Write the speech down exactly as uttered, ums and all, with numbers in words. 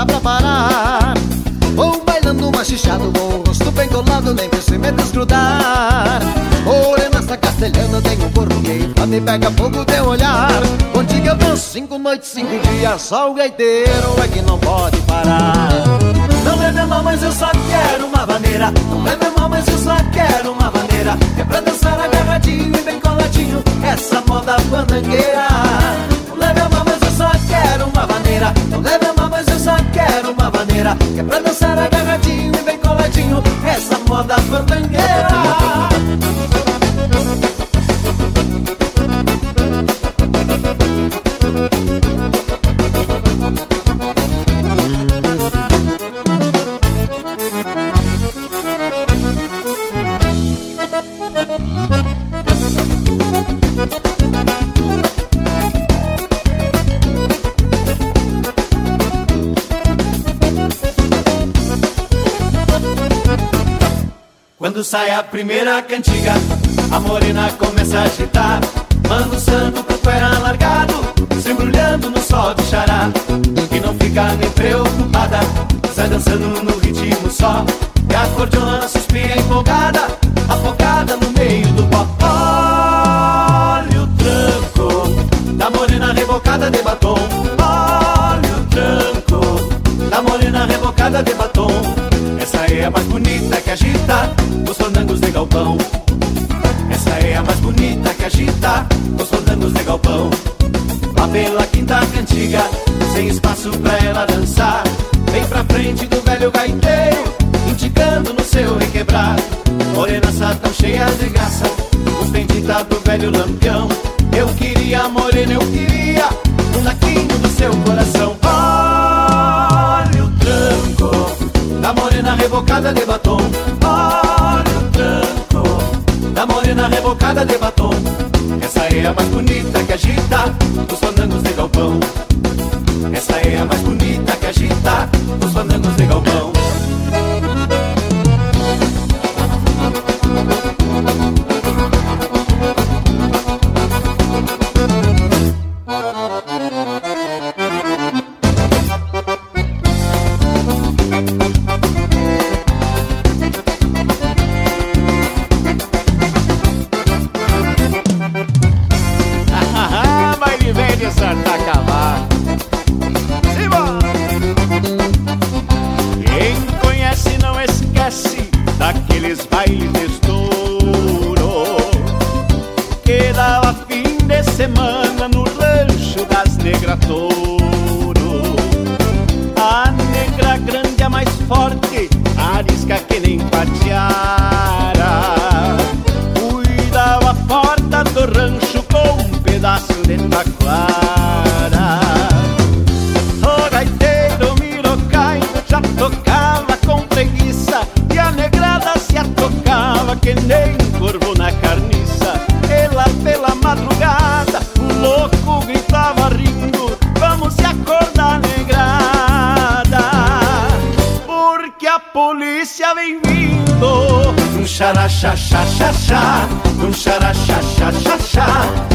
dá pra parar. Vou bailando machichado, com o rosto bem colado, nem penso em me desgrudar. Morena, essa castelhana tem um corpo que pra me pega fogo teu olhar. Contigo eu danço cinco noites, cinco dias, só o gaiteiro é que não pode parar. Não leve mal, mas eu só quero uma vaneira. Não leve mal, mas eu só quero uma vaneira. É pra dançar agarradinho e bem coladinho, essa moda fandangueira. Não leve mal, mas eu só quero uma vaneira. Não leve mal, mas eu só quero uma vaneira. É pra dançar agarradinho e bem coladinho, essa moda fandangueira. Quando sai a primeira cantiga, a morena começa a agitar, manda o santo pro pé largado, se embrulhando no sol do xará. E não fica nem preocupada, sai dançando no ritmo só. E a cordiona suspira empolgada, afogada no meio do pó. Olha o tranco da morena rebocada de batom. Olha o tranco da morena rebocada de batom. Essa é a mais bonita que agita os fandangos de galpão. Essa é a mais bonita que agita os fandangos de galpão. Lá pela quinta cantiga, sem espaço pra ela dançar, vem pra frente do velho gaiteiro, indicando no seu requebrar. Morenaça tão cheia de graça, os benditas do velho lampião. Eu queria, morena, eu queria um naquinho do seu coração. Olha o tranco da morena rebocada de batom. Olha o tranco da morena rebocada de batom. Essa é a mais bonita que agita os fandangos de galpão. Essa é a mais bonita que agita os fandangos de galpão. Xará, xá, xá, xá, xá, um xará, xá, xá, xá, xá.